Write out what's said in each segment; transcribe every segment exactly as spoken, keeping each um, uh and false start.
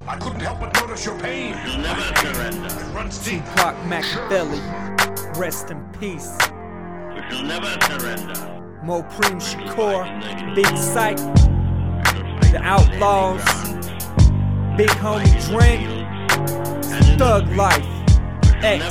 I couldn't help but notice your pain. You'll never surrender. It runs deep. Tupac Machiavelli, rest in peace. We shall never surrender. Mopreme Shakur, Big Sight, The Outlaws, Big Homie Dren, Thug Life, X.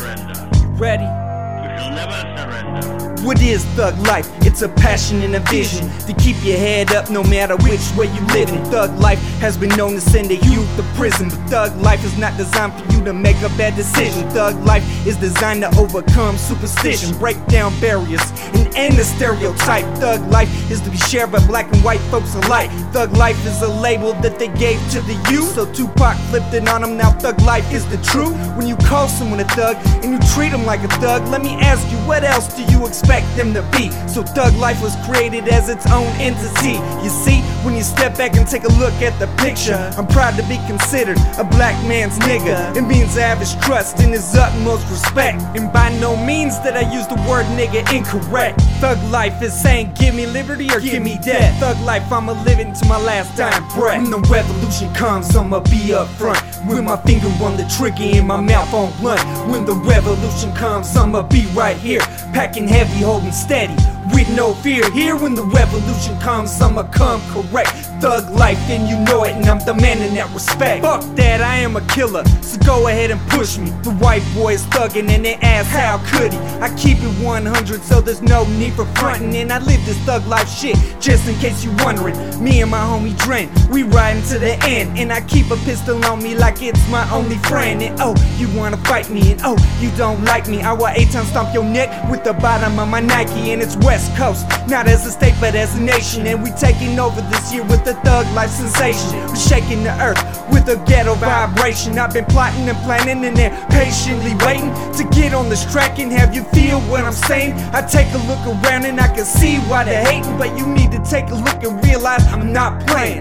You ready? We shall never surrender. What is thug life? It's a passion and a vision to keep your head up no matter which way you live in. Thug life has been known to send a youth to prison, but thug life is not designed for you to make a bad decision. Thug life is designed to overcome superstition, break down barriers, and end the stereotype. Thug life is to be shared by black and white folks alike. Thug life is a label that they gave to the youth, so Tupac flipped it on them. Now thug life is the truth. When you call someone a thug and you treat them like a thug, let me ask you, what else do you expect them to be? So thug life was created as its own entity. You see, when you step back and take a look at the picture, I'm proud to be considered a black man's nigga. It means I have his trust and his utmost respect, and by no means that I use the word nigga incorrect. Thug life is saying give me liberty or give me death. Thug life, I'ma live it to my last dying breath. When the revolution comes, I'ma be up front with my finger on the trigger and my mouth on blunt. When the revolution comes, I'ma be right here, packing heavy, holding steady, with no fear. Here when the revolution comes, I'ma come correct. Thug life, and you know it, and I'm demanding that respect. Fuck that, I am a killer, so go ahead and push me. The white boys thuggin' and they ask how could he? I keep it one hundred, so there's no need for frontin', and I live this thug life shit, just in case you wondering. Me and my homie Dren, we riding to the end, and I keep a pistol on me like it's my only friend. And oh, you wanna fight me, and oh, you don't like me, I will eight times stomp your neck with the bottom of my Nike. And it's West Coast, not as a state but as a nation, and we taking over this year with the thug life sensation. We're shaking the earth with a ghetto vibration. I've been plotting and planning and they're patiently waiting to get on this track and have you feel what I'm saying. I take a look around and I can see why they're hating, but you need to take a look and realize I'm not playing.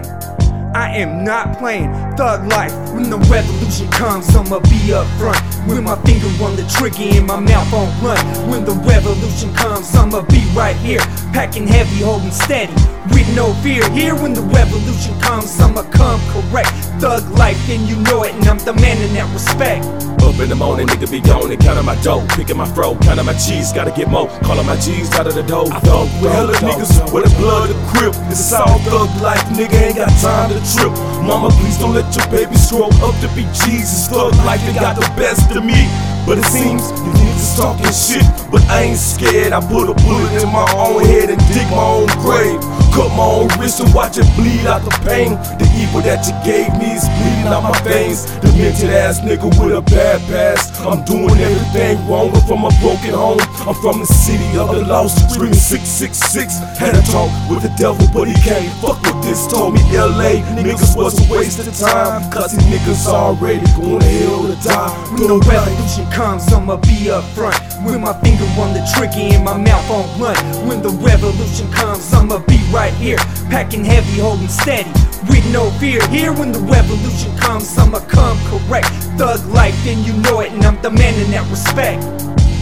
I am not playing thug life. When the revolution comes, I'ma be up front with my finger on the trigger and my mouth on blunt. When the revolution comes, I'ma be right here, packing heavy, holding steady, with no fear. Here when the revolution comes, I'ma come correct. Thug life, and you know it, and I'm demanding that respect. Up in the morning, nigga be gone and counting my dough, picking my fro, counting my cheese, gotta get more, calling my G's out of the dough. I fuck with hella niggas with the blood of crip. It's all thug life, nigga ain't got time to trip. Mama, please don't let your baby scroll up to be Jesus. Thug life, they got the best of me, but it seems you niggas talking shit, but I ain't scared. I put a bullet in my own head and dig my own grave, cut my own wrist and watch it bleed out the pain. The evil that you gave me is bleeding out my veins. Demented ass nigga with a bad past. I'm doing everything wrong, I'm from a broken home. I'm from the city of the lost, screaming six six six. Had a talk with the devil, but he can't fuck with this. Told me L A niggas was a waste of time, cause these niggas already going to hell to die. When the revolution comes, I'ma be up front with my finger on the trigger and my mouth on blunt. When the revolution comes, I'ma be right here, packing heavy, holding steady, with no fear. Here when the revolution comes, I'ma come correct. Thug life, and you know it, and I'm demanding that respect.